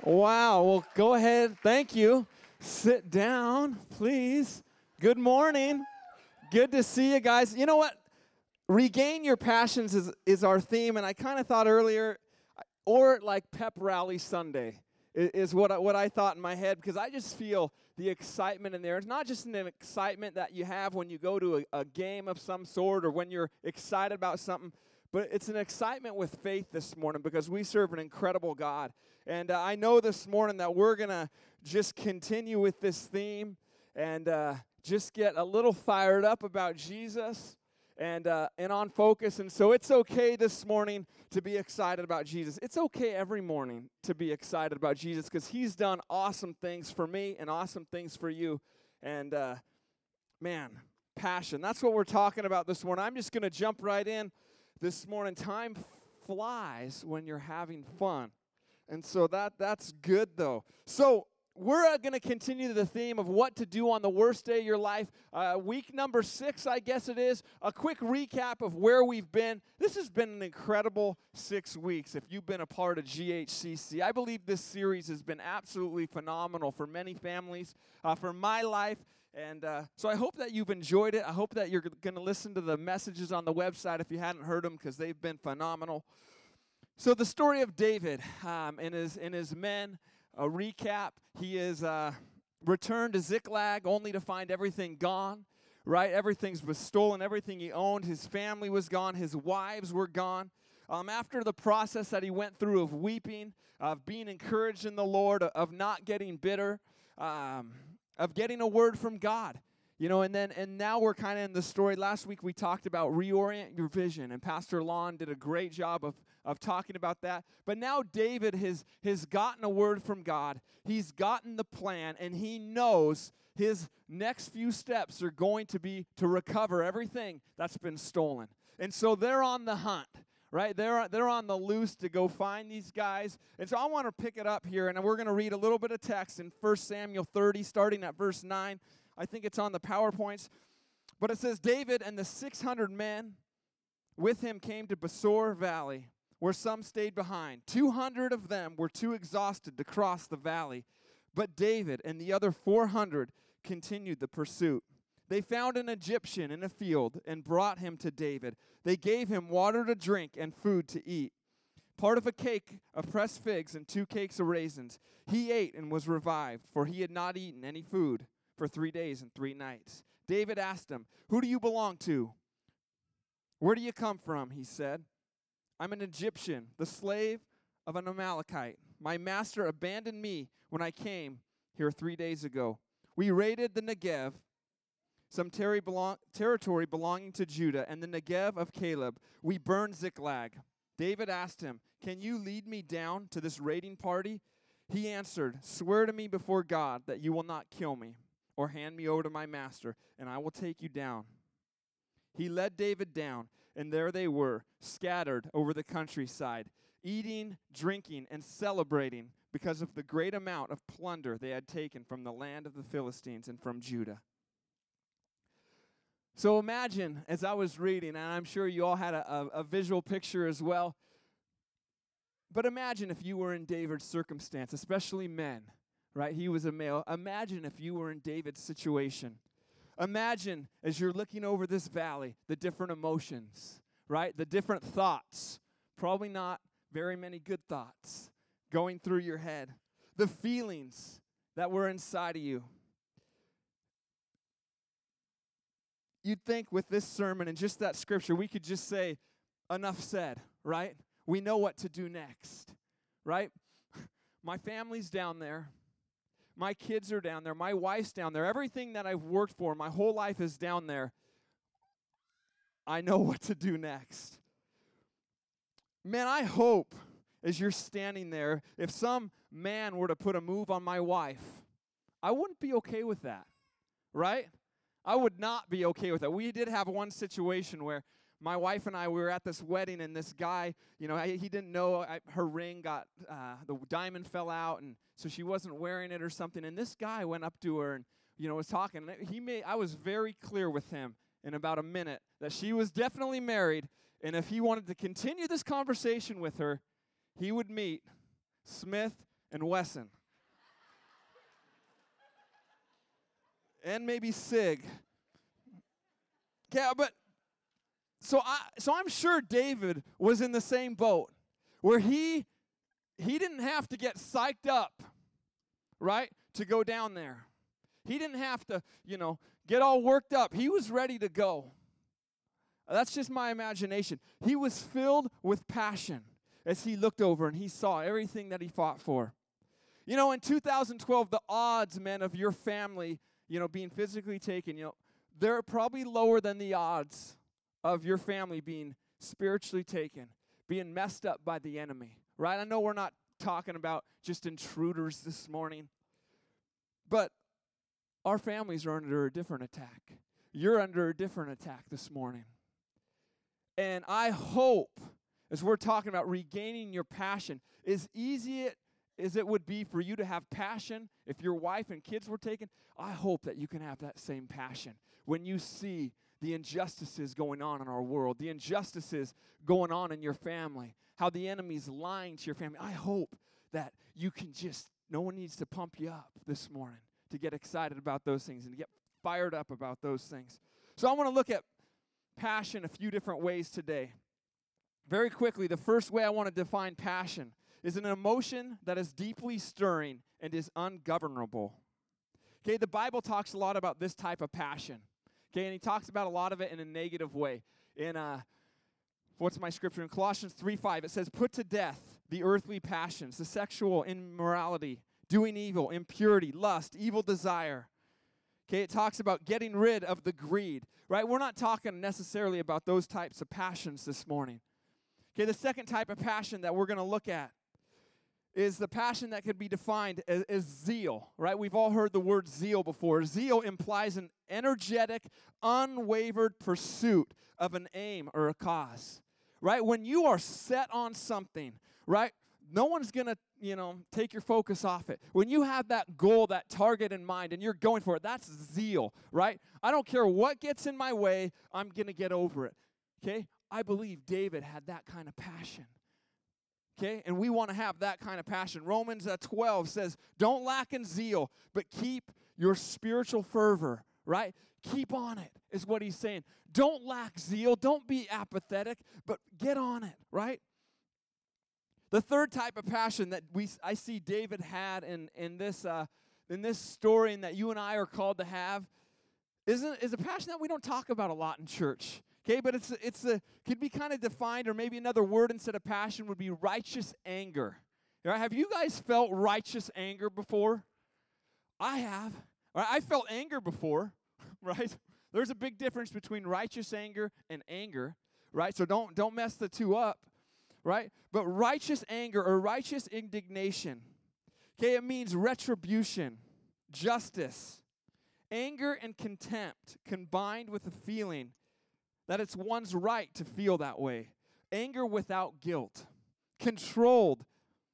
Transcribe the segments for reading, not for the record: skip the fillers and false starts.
Wow. Well, go ahead. Thank you. Sit down, please. Good morning. Good to see you guys. You know what? Regain your passions is our theme, and I kind of thought earlier, or like Pep Rally Sunday is what I thought in my head, because I just feel the excitement in there. It's not just an excitement that you have when you go to a game of some sort or when you're excited about something, but it's an excitement with faith this morning because we serve an incredible God. And I know this morning that we're going to just continue with this theme and just get a little fired up about Jesus and on focus. And so it's okay this morning to be excited about Jesus. It's okay every morning to be excited about Jesus because he's done awesome things for me and awesome things for you. And man, passion. That's what we're talking about this morning. I'm just going to jump right in this morning. Time flies when you're having fun. And so that's good though. So we're going to continue the theme of what to do on the worst day of your life. Week number 6, I guess it is. A quick recap of where we've been. This has been an incredible 6 weeks if you've been a part of GHCC. I believe this series has been absolutely phenomenal for many families, for my life. And so I hope that you've enjoyed it. I hope that you're going to listen to the messages on the website if you hadn't heard them because they've been phenomenal. So the story of David and his men, a recap. He is returned to Ziklag only to find everything gone, right? Everything was stolen, everything he owned. His family was gone. His wives were gone. After the process that he went through of weeping, of being encouraged in the Lord, of not getting bitter, of getting a word from God. You know, and now we're kind of in the story. Last week we talked about reorient your vision, and Pastor Lon did a great job of talking about that. But now David has gotten a word from God. He's gotten the plan, and he knows his next few steps are going to be to recover everything that's been stolen. And so they're on the hunt. Right? They're on the loose to go find these guys. And so I want to pick it up here, and we're going to read a little bit of text in 1 Samuel 30, starting at verse 9. I think it's on the PowerPoints. But it says, David and the 600 men with him came to Besor Valley, where some stayed behind. 200 of them were too exhausted to cross the valley. But David and the other 400 continued the pursuit. They found an Egyptian in a field and brought him to David. They gave him water to drink and food to eat. Part of a cake of pressed figs and 2 cakes of raisins. He ate and was revived, for he had not eaten any food for 3 days and 3 nights. David asked him, "Who do you belong to? Where do you come from?" He said, "I'm an Egyptian, the slave of an Amalekite. My master abandoned me when I came here 3 days ago. We raided the Negev, some territory belonging to Judah, and the Negev of Caleb. We burned Ziklag." David asked him, "Can you lead me down to this raiding party?" He answered, "Swear to me before God that you will not kill me or hand me over to my master, and I will take you down." He led David down, and there they were, scattered over the countryside, eating, drinking, and celebrating because of the great amount of plunder they had taken from the land of the Philistines and from Judah. So imagine, as I was reading, and I'm sure you all had a visual picture as well, but imagine if you were in David's circumstance, especially men, right? He was a male. Imagine if you were in David's situation. Imagine as you're looking over this valley, the different emotions, right? The different thoughts, probably not very many good thoughts going through your head. The feelings that were inside of you. You'd think with this sermon and just that scripture, we could just say, enough said, right? We know what to do next, right? My family's down there. My kids are down there. My wife's down there. Everything that I've worked for, my whole life is down there. I know what to do next. Man, I hope as you're standing there, if some man were to put a move on my wife, I wouldn't be okay with that, right? I would not be okay with that. We did have one situation where my wife and I, we were at this wedding, and this guy, you know, he didn't know her ring got, the diamond fell out, and so she wasn't wearing it or something. And this guy went up to her and, you know, was talking. I was very clear with him in about a minute that she was definitely married, and if he wanted to continue this conversation with her, he would meet Smith and Wesson. And maybe Sig. Okay, but so I'm sure David was in the same boat where he didn't have to get psyched up, right, to go down there. He didn't have to, get all worked up. He was ready to go. That's just my imagination. He was filled with passion as he looked over and he saw everything that he fought for. In 2012, the odds, men, of your family, being physically taken, they're probably lower than the odds of your family being spiritually taken, being messed up by the enemy, right? I know we're not talking about just intruders this morning, but our families are under a different attack. You're under a different attack this morning. And I hope, as we're talking about regaining your passion, as easy as it would be for you to have passion if your wife and kids were taken, I hope that you can have that same passion when you see the injustices going on in our world, the injustices going on in your family, how the enemy's lying to your family. I hope that you can no one needs to pump you up this morning to get excited about those things and to get fired up about those things. So I want to look at passion a few different ways today. Very quickly, the first way I want to define passion is an emotion that is deeply stirring and is ungovernable. Okay, the Bible talks a lot about this type of passion. Okay, and he talks about a lot of it in a negative way. In what's my scripture? In Colossians 3:5, it says, "Put to death the earthly passions, the sexual immorality, doing evil, impurity, lust, evil desire." Okay, it talks about getting rid of the greed, right? We're not talking necessarily about those types of passions this morning. Okay, the second type of passion that we're going to look at is the passion that could be defined as zeal, right? We've all heard the word zeal before. Zeal implies an energetic, unwavered pursuit of an aim or a cause, right? When you are set on something, right, no one's going to, take your focus off it. When you have that goal, that target in mind, and you're going for it, that's zeal, right? I don't care what gets in my way, I'm going to get over it, okay? I believe David had that kind of passion. Okay, and we want to have that kind of passion. Romans 12 says, "Don't lack in zeal, but keep your spiritual fervor," right? Keep on it, is what he's saying. Don't lack zeal. Don't be apathetic, but get on it, right? The third type of passion that I see David had in this story and that you and I are called to have is a passion that we don't talk about a lot in church. Okay, but could be kind of defined, or maybe another word instead of passion would be righteous anger. Right? Have you guys felt righteous anger before? I have. Right? I felt anger before, right? There's a big difference between righteous anger and anger, right? So don't mess the two up, right? But righteous anger or righteous indignation, okay, it means retribution, justice, anger and contempt combined with a feeling that it's one's right to feel that way. Anger without guilt. Controlled.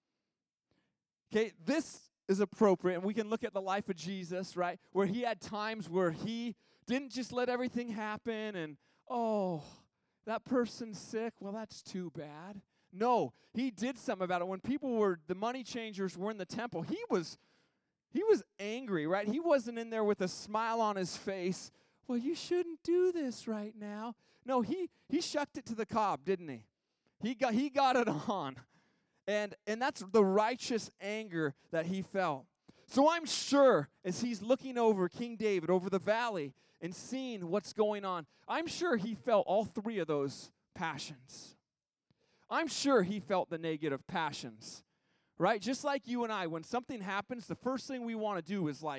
Okay, this is appropriate, and we can look at the life of Jesus, right, where he had times where he didn't just let everything happen and, that person's sick, well, that's too bad. No, he did something about it. When the money changers were in the temple, he was angry, right? He wasn't in there with a smile on his face. Well, you shouldn't do this right now. No, he shucked it to the cob, didn't he? He got it on. And that's the righteous anger that he felt. So I'm sure as he's looking over King David, over the valley, and seeing what's going on, I'm sure he felt all three of those passions. I'm sure he felt the negative passions, right? Just like you and I, when something happens, the first thing we want to do is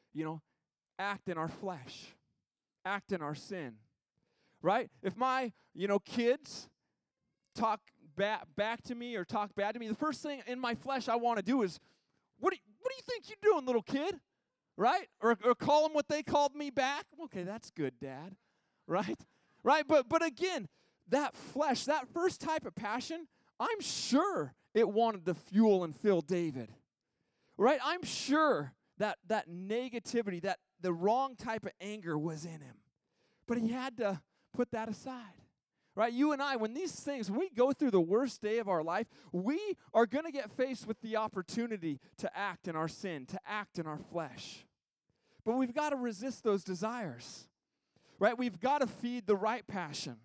act in our flesh. Act in our sin, right? If my, kids talk back to me or talk bad to me, the first thing in my flesh I want to do is, what do you think you're doing, little kid? Right? Or call them what they called me back? Okay, that's good, Dad. Right? Right? But again, that flesh, that first type of passion, I'm sure it wanted to fuel and fill David. Right? I'm sure that negativity, that the wrong type of anger was in him. But he had to put that aside. Right? You and I, when we go through the worst day of our life, we are going to get faced with the opportunity to act in our sin, to act in our flesh. But we've got to resist those desires. Right? We've got to feed the right passion.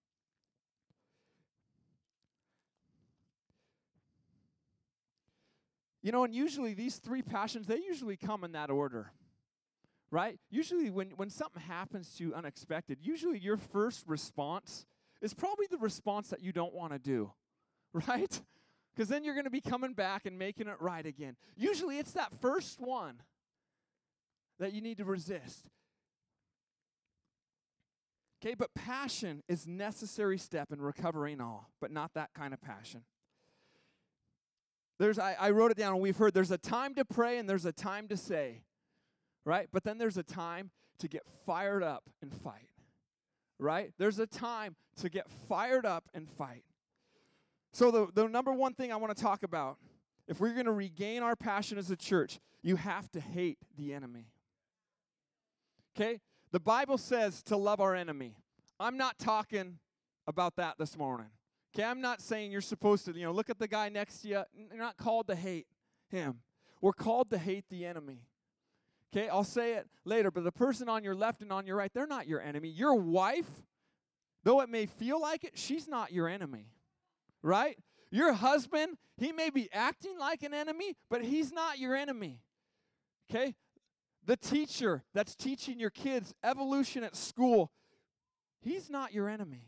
You know, and usually these three passions, they usually come in that order, right? Usually when something happens to you unexpected, usually your first response is probably the response that you don't want to do, right? Because then you're going to be coming back and making it right again. Usually it's that first one that you need to resist. Okay, but passion is necessary step in recovering all, but not that kind of passion. I wrote it down and we've heard there's a time to pray and there's a time to say, right? But then there's a time to get fired up and fight, right? There's a time to get fired up and fight. So the number one thing I want to talk about, if we're going to regain our passion as a church, you have to hate the enemy. Okay? The Bible says to love our enemy. I'm not talking about that this morning. Okay, I'm not saying you're supposed to, look at the guy next to you. You're not called to hate him. We're called to hate the enemy. Okay, I'll say it later, but the person on your left and on your right, they're not your enemy. Your wife, though it may feel like it, she's not your enemy, right? Your husband, he may be acting like an enemy, but he's not your enemy, okay? The teacher that's teaching your kids evolution at school, he's not your enemy.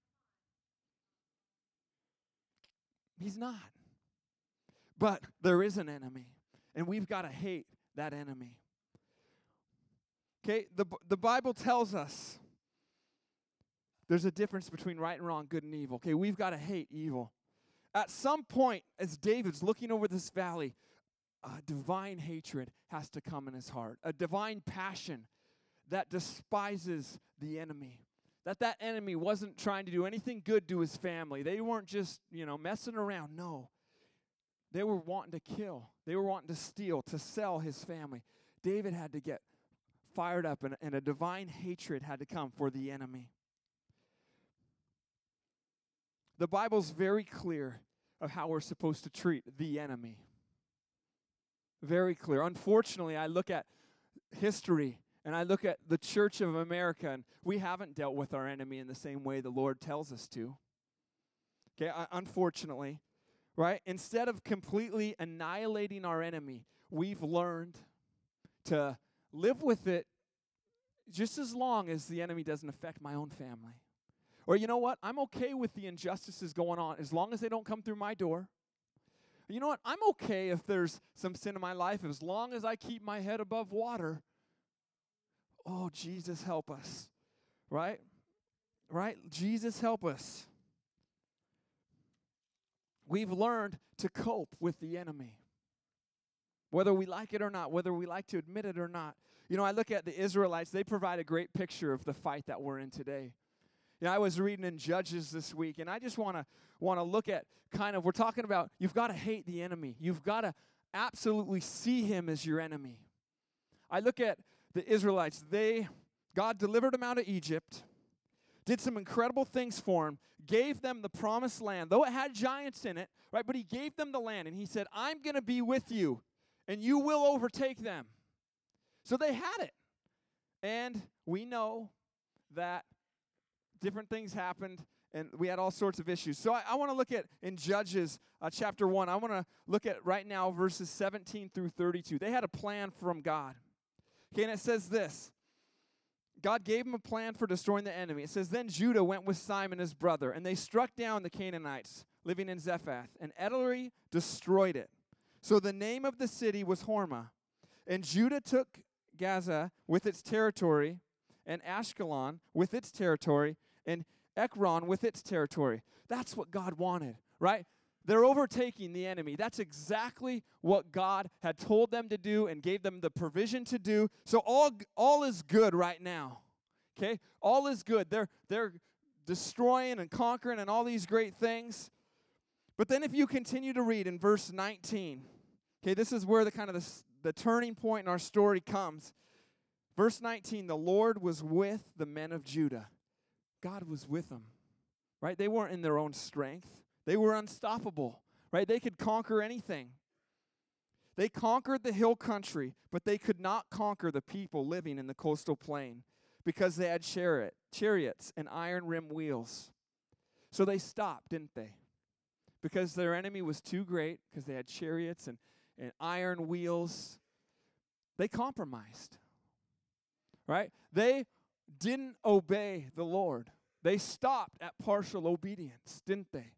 He's not. But there is an enemy, and we've got to hate that enemy. Okay, the Bible tells us there's a difference between right and wrong, good and evil. Okay, we've got to hate evil. At some point, as David's looking over this valley, a divine hatred has to come in his heart, a divine passion that despises the enemy. That enemy wasn't trying to do anything good to his family. They weren't just, messing around. No. They were wanting to kill. They were wanting to steal, to sell his family. David had to get fired up, and a divine hatred had to come for the enemy. The Bible's very clear of how we're supposed to treat the enemy. Very clear. Unfortunately, I look at history, and I look at the Church of America, and we haven't dealt with our enemy in the same way the Lord tells us to. Okay, unfortunately, right? Instead of completely annihilating our enemy, we've learned to live with it just as long as the enemy doesn't affect my own family. Or you know what? I'm okay with the injustices going on as long as they don't come through my door. You know what? I'm okay if there's some sin in my life as long as I keep my head above water. Oh, Jesus, help us. Right? Right? Jesus, help us. We've learned to cope with the enemy. Whether we like it or not, whether we like to admit it or not. I look at the Israelites, they provide a great picture of the fight that we're in today. I was reading in Judges this week, and I just want to look at we're talking about you've got to hate the enemy. You've got to absolutely see him as your enemy. I look at the Israelites. God delivered them out of Egypt, did some incredible things for them, gave them the promised land, though it had giants in it, right? But he gave them the land, and he said, I'm going to be with you, and you will overtake them. So they had it. And we know that different things happened, and we had all sorts of issues. So I want to look at, in Judges chapter 1, I want to look at right now verses 17 through 32. They had a plan from God. Okay, and it says this. God gave them a plan for destroying the enemy. It says, then Judah went with Simon his brother, and they struck down the Canaanites living in Zephath, and Edrei destroyed it. So the name of the city was Hormah. And Judah took Gaza with its territory, and Ashkelon with its territory, and Ekron with its territory. That's what God wanted, right? They're overtaking the enemy. That's exactly what God had told them to do and gave them the provision to do. So all is good right now, okay? All is good. They're destroying and conquering and all these great things. But then if you continue to read in verse 19, okay, this is where the turning point in our story comes. Verse 19, the Lord was with the men of Judah. God was with them, right? They weren't in their own strength. They were unstoppable, right? They could conquer anything. They conquered the hill country, but they could not conquer the people living in the coastal plain because they had chariots and iron-rimmed wheels. So they stopped, didn't they? Because their enemy was too great, because they had chariots and iron wheels. They compromised, right? They didn't obey the Lord. They stopped at partial obedience, didn't they?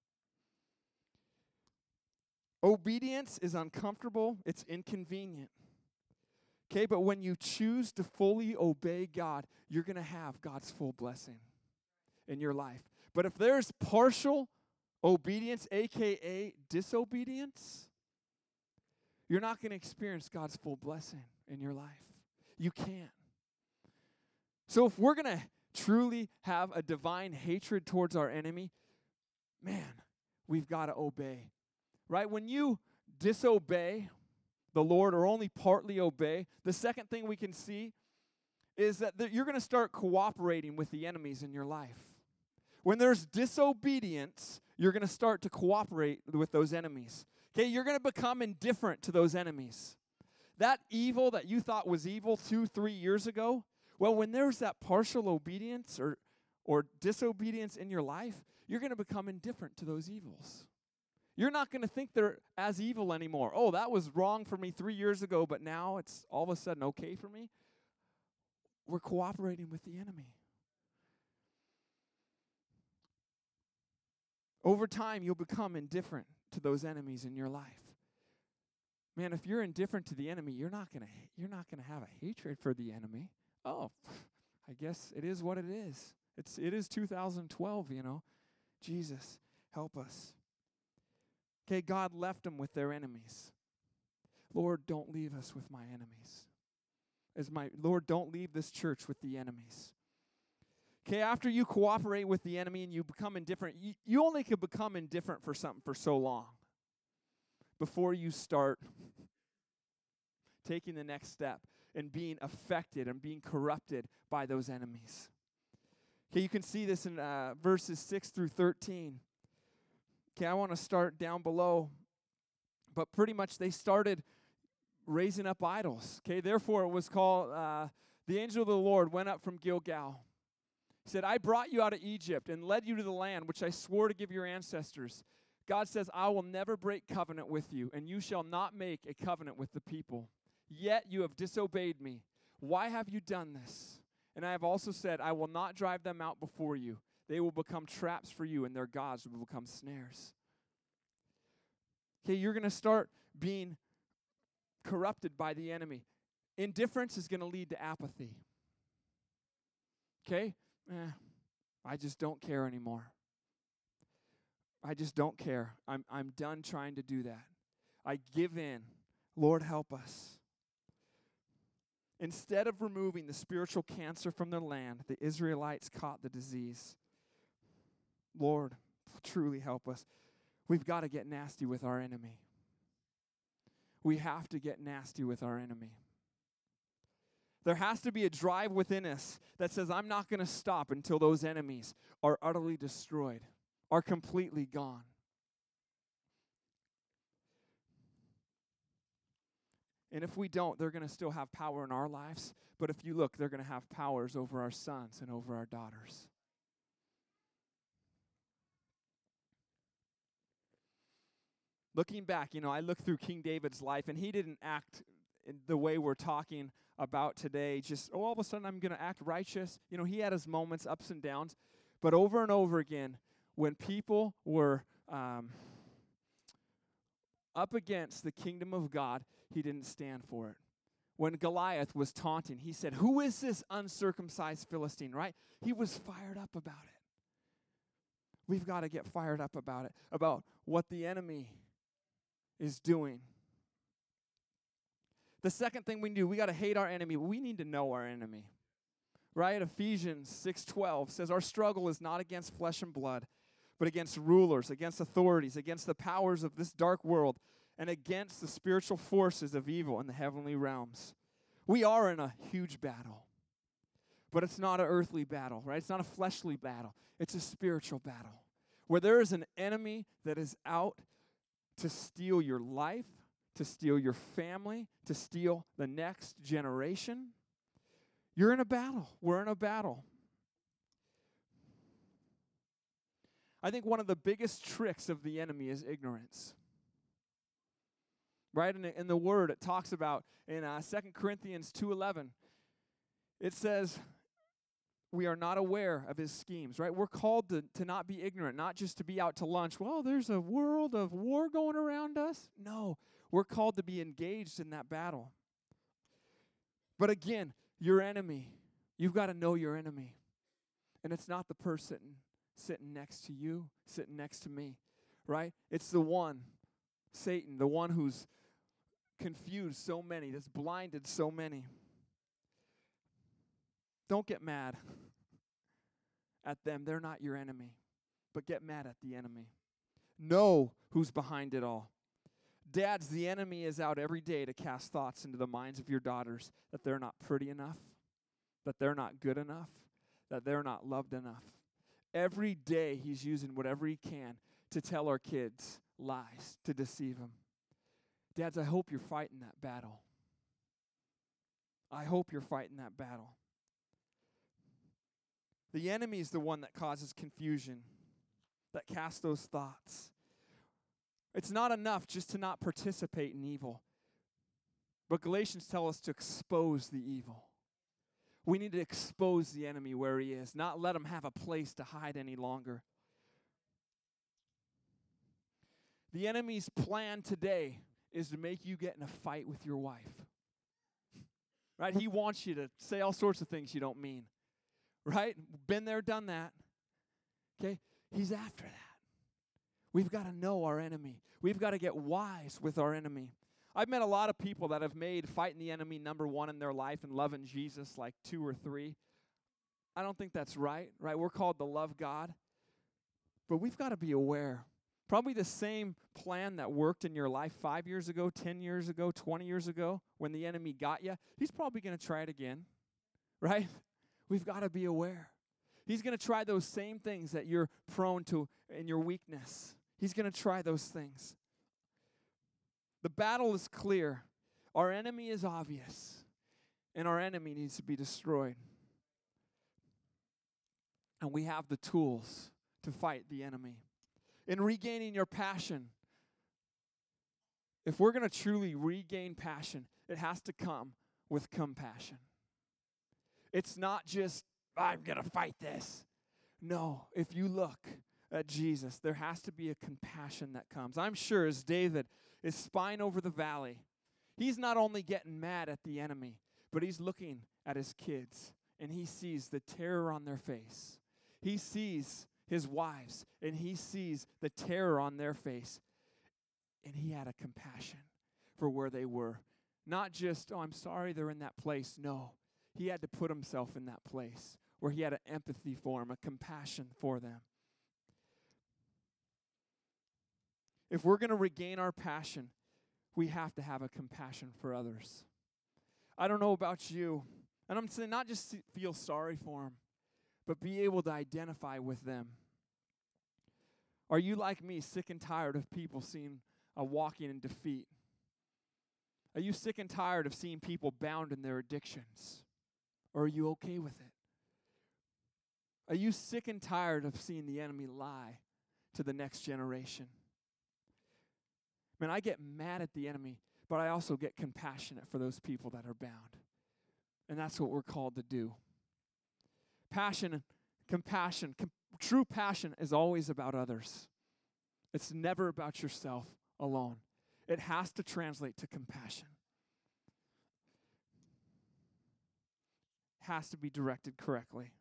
Obedience is uncomfortable. It's inconvenient. Okay, but when you choose to fully obey God, you're going to have God's full blessing in your life. But if there's partial obedience, a.k.a. disobedience, you're not going to experience God's full blessing in your life. You can't. So if we're going to truly have a divine hatred towards our enemy, man, we've got to obey. Right? When you disobey the Lord or only partly obey, the second thing we can see is that you're going to start cooperating with the enemies in your life. When there's disobedience, you're going to start to cooperate with those enemies. Okay, you're going to become indifferent to those enemies. That evil that you thought was evil 2-3 years ago, well, when there's that partial obedience or disobedience in your life, you're going to become indifferent to those evils. You're not going to think they're as evil anymore. Oh, that was wrong for me 3 years ago, but now it's all of a sudden okay for me. We're cooperating with the enemy. Over time, you'll become indifferent to those enemies in your life. Man, if you're indifferent to the enemy, you're not going to have a hatred for the enemy. Oh, I guess it is what it is. It is 2012, you know. Jesus, help us. Okay, God left them with their enemies. Lord, don't leave us with my enemies. Lord, don't leave this church with the enemies. Okay, after you cooperate with the enemy and you become indifferent, you only could become indifferent for something for so long before you start taking the next step and being affected and being corrupted by those enemies. Okay, you can see this in verses 6 through 13. Okay, I want to start down below. But pretty much they started raising up idols. Okay, therefore it was called, the angel of the Lord went up from Gilgal. He said, I brought you out of Egypt and led you to the land which I swore to give your ancestors. God says, I will never break covenant with you, and you shall not make a covenant with the people. Yet you have disobeyed me. Why have you done this? And I have also said, I will not drive them out before you. They will become traps for you, and their gods will become snares. Okay, you're going to start being corrupted by the enemy. Indifference is going to lead to apathy. Okay? I just don't care anymore. I just don't care. I'm done trying to do that. I give in. Lord, help us. Instead of removing the spiritual cancer from their land, the Israelites caught the disease. Lord, truly help us. We've got to get nasty with our enemy. We have to get nasty with our enemy. There has to be a drive within us that says, I'm not going to stop until those enemies are utterly destroyed, are completely gone. And if we don't, they're going to still have power in our lives. But if you look, they're going to have powers over our sons and over our daughters. Looking back, I look through King David's life, and he didn't act in the way we're talking about today. Just, all of a sudden I'm going to act righteous. He had his moments, ups and downs. But over and over again, when people were up against the kingdom of God, he didn't stand for it. When Goliath was taunting, he said, who is this uncircumcised Philistine, right? He was fired up about it. We've got to get fired up about it, about what the enemy is doing. The second thing we do, we got to hate our enemy. We need to know our enemy. Right? Ephesians 6:12 says, our struggle is not against flesh and blood, but against rulers, against authorities, against the powers of this dark world, and against the spiritual forces of evil in the heavenly realms. We are in a huge battle. But it's not an earthly battle, right? It's not a fleshly battle. It's a spiritual battle where there is an enemy that is out to steal your life, to steal your family, to steal the next generation. You're in a battle. We're in a battle. I think one of the biggest tricks of the enemy is ignorance. Right? In the Word, it talks about in 2 Corinthians 2:11, it says, we are not aware of his schemes, right? We're called to not be ignorant, not just to be out to lunch. Well, there's a world of war going around us. No, we're called to be engaged in that battle. But again, your enemy, you've got to know your enemy. And it's not the person sitting next to you, sitting next to me, right? It's the one, Satan, the one who's confused so many, that's blinded so many. Don't get mad at them. They're not your enemy. But get mad at the enemy. Know who's behind it all. Dads, the enemy is out every day to cast thoughts into the minds of your daughters that they're not pretty enough, that they're not good enough, that they're not loved enough. Every day he's using whatever he can to tell our kids lies, to deceive them. Dads, I hope you're fighting that battle. I hope you're fighting that battle. The enemy is the one that causes confusion, that casts those thoughts. It's not enough just to not participate in evil. But Galatians tell us to expose the evil. We need to expose the enemy where he is, not let him have a place to hide any longer. The enemy's plan today is to make you get in a fight with your wife. Right? He wants you to say all sorts of things you don't mean. Right? Been there, done that. Okay? He's after that. We've got to know our enemy. We've got to get wise with our enemy. I've met a lot of people that have made fighting the enemy number one in their life and loving Jesus like 2 or 3. I don't think that's right? We're called to love God. But we've got to be aware. Probably the same plan that worked in your life 5 years ago, 10 years ago, 20 years ago, when the enemy got you, he's probably going to try it again. Right? We've got to be aware. He's going to try those same things that you're prone to in your weakness. He's going to try those things. The battle is clear. Our enemy is obvious. And our enemy needs to be destroyed. And we have the tools to fight the enemy. In regaining your passion, if we're going to truly regain passion, it has to come with compassion. It's not just, I'm going to fight this. No, if you look at Jesus, there has to be a compassion that comes. I'm sure as David is spying over the valley, he's not only getting mad at the enemy, but he's looking at his kids, and he sees the terror on their face. He sees his wives, and he sees the terror on their face, and he had a compassion for where they were. Not just, oh, I'm sorry they're in that place. No. He had to put himself in that place where he had an empathy for them, a compassion for them. If we're going to regain our passion, we have to have a compassion for others. I don't know about you, and I'm saying not just feel sorry for them, but be able to identify with them. Are you like me, sick and tired of people walking in defeat? Are you sick and tired of seeing people bound in their addictions? Or are you okay with it? Are you sick and tired of seeing the enemy lie to the next generation? Man, I get mad at the enemy, but I also get compassionate for those people that are bound. And that's what we're called to do. Passion, compassion, true passion is always about others. It's never about yourself alone. It has to translate to compassion. Has to be directed correctly.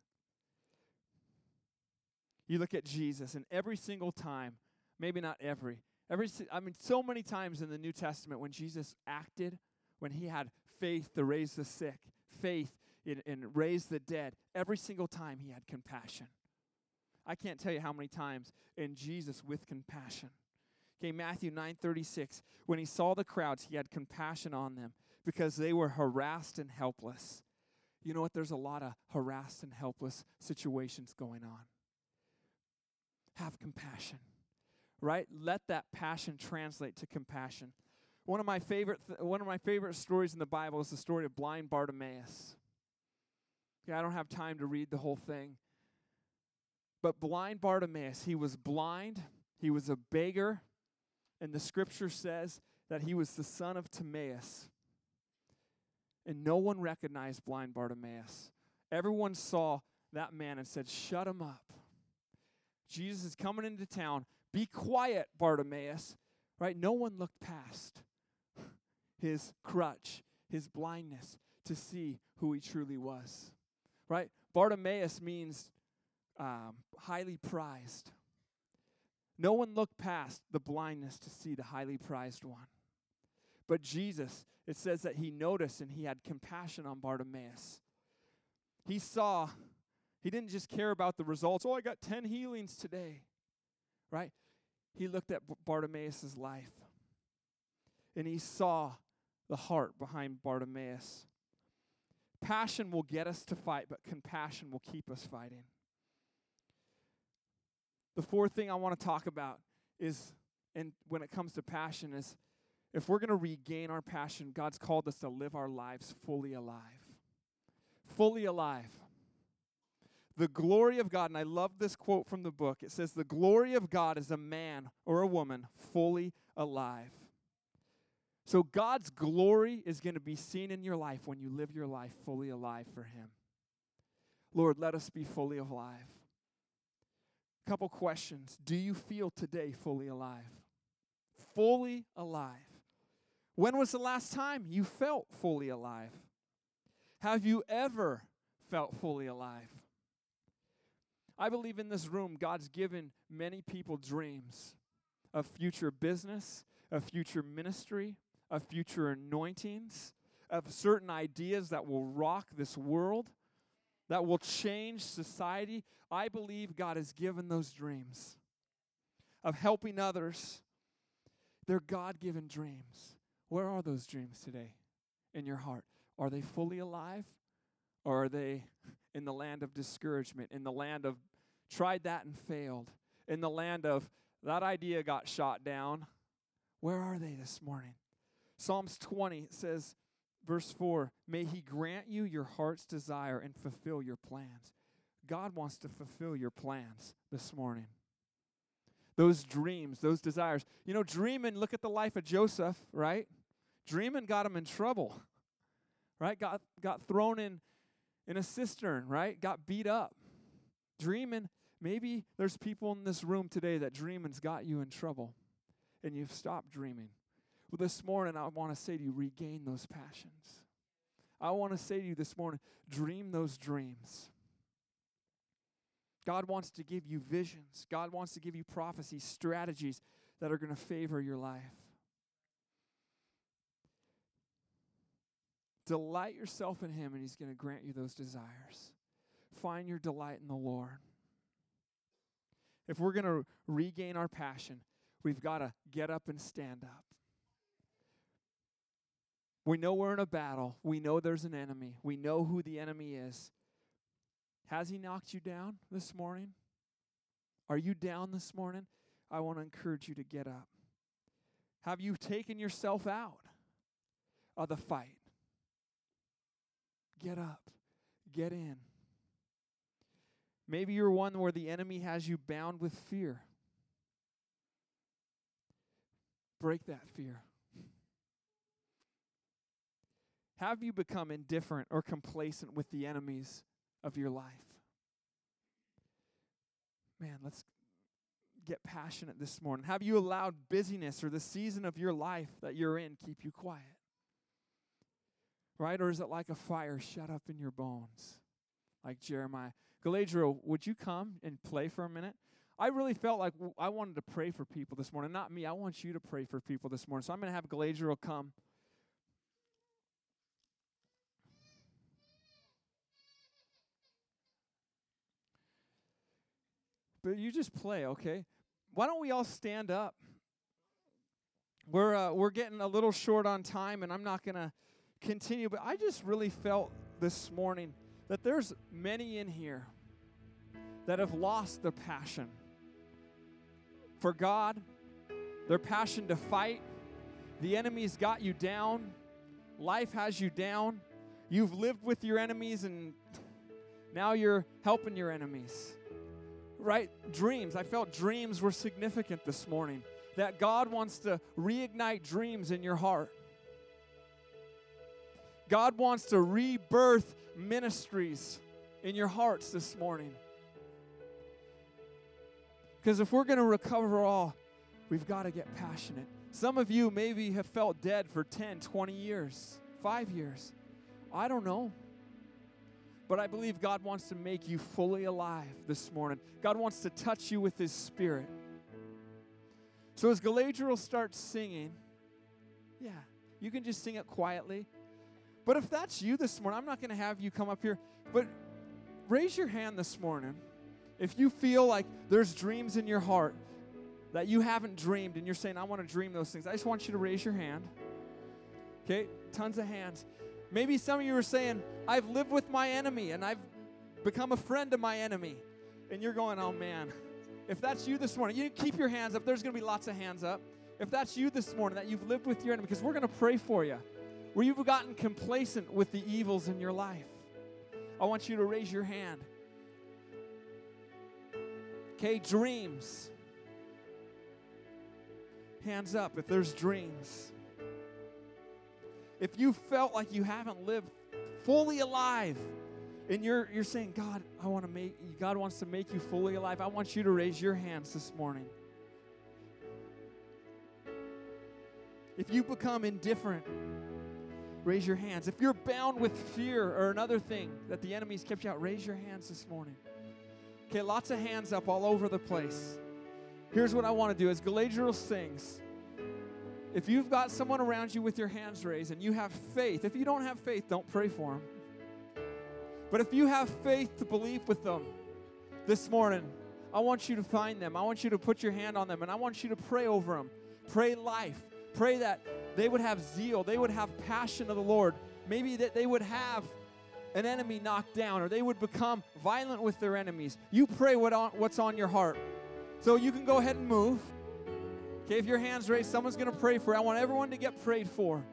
You look at Jesus, and every single time, maybe not so many times in the New Testament when Jesus acted, when he had faith to raise the sick, faith in raise the dead, every single time he had compassion. I can't tell you how many times in Jesus with compassion. Okay, Matthew 9:36, when he saw the crowds, he had compassion on them because they were harassed and helpless. You know what? There's a lot of harassed and helpless situations going on. Have compassion, right? Let that passion translate to compassion. One of my favorite stories in the Bible is the story of blind Bartimaeus. Okay, I don't have time to read the whole thing. But blind Bartimaeus, he was blind, he was a beggar, and the scripture says that he was the son of Timaeus. And no one recognized blind Bartimaeus. Everyone saw that man and said, "Shut him up. Jesus is coming into town. Be quiet, Bartimaeus." Right? No one looked past his crutch, his blindness, to see who he truly was. Right? Bartimaeus means highly prized. No one looked past the blindness to see the highly prized one. But Jesus, it says that he noticed and he had compassion on Bartimaeus. He didn't just care about the results. Oh, I got 10 healings today, right? He looked at Bartimaeus' life, and he saw the heart behind Bartimaeus. Passion will get us to fight, but compassion will keep us fighting. The fourth thing I want to talk about is, and when it comes to passion, is if we're going to regain our passion, God's called us to live our lives fully alive. Fully alive. The glory of God, and I love this quote from the book. It says, "The glory of God is a man or a woman fully alive." So God's glory is going to be seen in your life when you live your life fully alive for Him. Lord, let us be fully alive. Couple questions. Do you feel today fully alive? Fully alive. When was the last time you felt fully alive? Have you ever felt fully alive? I believe in this room, God's given many people dreams of future business, of future ministry, of future anointings, of certain ideas that will rock this world, that will change society. I believe God has given those dreams of helping others. They're God-given dreams. Where are those dreams today in your heart? Are they fully alive? Or are they in the land of discouragement, in the land of tried that and failed, in the land of that idea got shot down? Where are they this morning? Psalms 20 says, verse 4, "May He grant you your heart's desire and fulfill your plans." God wants to fulfill your plans this morning. Those dreams, those desires. You know, dreaming, look at the life of Joseph, right? Dreaming got him in trouble, right? Got thrown in a cistern, right? Got beat up. Dreaming, maybe there's people in this room today that dreaming's got you in trouble, and you've stopped dreaming. Well, this morning, I want to say to you, regain those passions. I want to say to you this morning, dream those dreams. God wants to give you visions. God wants to give you prophecies, strategies that are going to favor your life. Delight yourself in Him, and He's going to grant you those desires. Find your delight in the Lord. If we're going to regain our passion, we've got to get up and stand up. We know we're in a battle. We know there's an enemy. We know who the enemy is. Has he knocked you down this morning? Are you down this morning? I want to encourage you to get up. Have you taken yourself out of the fight? Get up. Get in. Maybe you're one where the enemy has you bound with fear. Break that fear. Have you become indifferent or complacent with the enemies of your life? Man, let's get passionate this morning. Have you allowed busyness or the season of your life that you're in keep you quiet? Right? Or is it like a fire shut up in your bones? Like Jeremiah. Galadriel, would you come and play for a minute? I really felt like I wanted to pray for people this morning. Not me. I want you to pray for people this morning. So I'm going to have Galadriel come. But you just play, okay? Why don't we all stand up? We're getting a little short on time, and I'm not going to continue, but I just really felt this morning that there's many in here that have lost their passion for God, their passion to fight. The enemy's got you down. Life has you down. You've lived with your enemies, and now you're helping your enemies. Right? Dreams. I felt dreams were significant this morning. That God wants to reignite dreams in your heart. God wants to rebirth ministries in your hearts this morning. Because if we're going to recover all, we've got to get passionate. Some of you maybe have felt dead for 10, 20 years, 5 years. I don't know. But I believe God wants to make you fully alive this morning. God wants to touch you with His Spirit. So as Galadriel starts singing, yeah, you can just sing it quietly. But if that's you this morning, I'm not going to have you come up here, but raise your hand this morning. If you feel like there's dreams in your heart that you haven't dreamed and you're saying, I want to dream those things, I just want you to raise your hand. Okay, tons of hands. Maybe some of you are saying, I've lived with my enemy and I've become a friend of my enemy. And you're going, oh man. If that's you this morning, you keep your hands up. There's going to be lots of hands up. If that's you this morning, that you've lived with your enemy, because we're going to pray for you, where you've gotten complacent with the evils in your life, I want you to raise your hand. Okay, dreams. Hands up if there's dreams. If you felt like you haven't lived fully alive, and you're saying, God, God wants to make you fully alive, I want you to raise your hands this morning. If you become indifferent, raise your hands. If you're bound with fear or another thing that the enemy's kept you out, raise your hands this morning. Okay, lots of hands up all over the place. Here's what I want to do. As Galadriel sings, if you've got someone around you with your hands raised and you have faith, if you don't have faith, don't pray for them. But if you have faith to believe with them this morning, I want you to find them. I want you to put your hand on them, and I want you to pray over them. Pray life. Pray that they would have zeal. They would have passion of the Lord. Maybe that they would have an enemy knocked down, or they would become violent with their enemies. You pray what's on your heart. So you can go ahead and move. Okay, if your hand's raised, someone's going to pray for you. I want everyone to get prayed for.